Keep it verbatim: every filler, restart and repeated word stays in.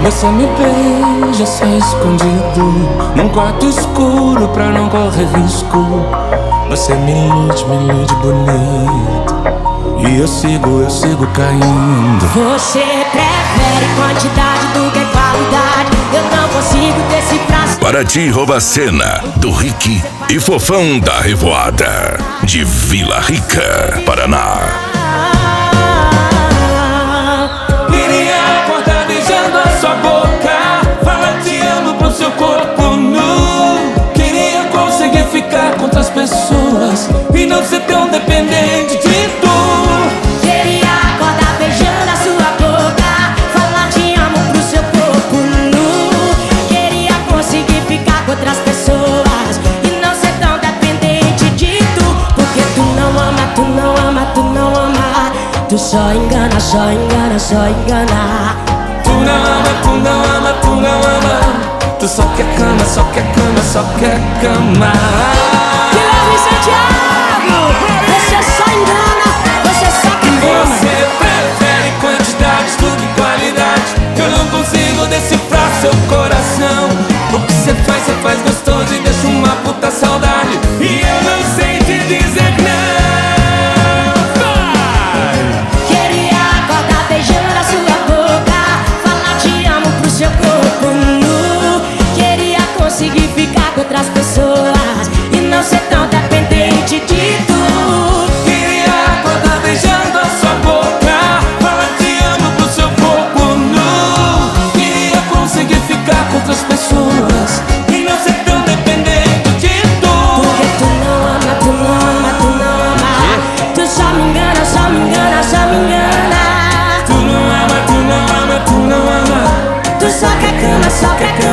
Você me beija só escondido num quarto escuro pra não correr risco. Você me ilude, me ilude bonito, e eu sigo, eu sigo caindo. Você prefere quantidade do que qualidade. Eu não consigo decifrar. Paraty rouba a cena do Rick e Fofão da Revoada, de Vila Rica, Paraná. Queria acordar beijando a sua boca, falar te amo pro seu corpo nu. Queria conseguir ficar com outras pessoas e não ser tão dependente de tu. Queria acordar beijando a sua boca, falar te amo pro seu corpo nu. Queria conseguir ficar com outras pessoas e não ser tão dependente de tu. Porque tu não ama, tu não ama, tu não ama. Tu só engana, só engana, só engana. Tu não ama, tu não ama, tu não ama. Tu só quer cama, só quer cama, só quer cama. Guilherme Santiago, você só engana, você só quer cama. Você prefere quantidades do que qualidade. Eu não consigo decifrar seu coração. O que você faz, você faz gostoso e deixa uma puta saudade. E eu não sei te dizer não. Vai! Queria acordar beijando a sua boca, falar te amo pro seu corpo nu. Queria conseguir ficar com outras pessoas e não ser tão dependente de tu. Queria acordar beijando a sua boca, falar te amo pro seu corpo nu. Queria conseguir ficar com outras pessoas e não ser tão dependente de tu. Porque tu não ama, tu não ama, tu não ama. Tu só me engana, só me engana, só me engana. Tu não ama, tu não ama, tu não ama. Tu só quer cama, só quer cama.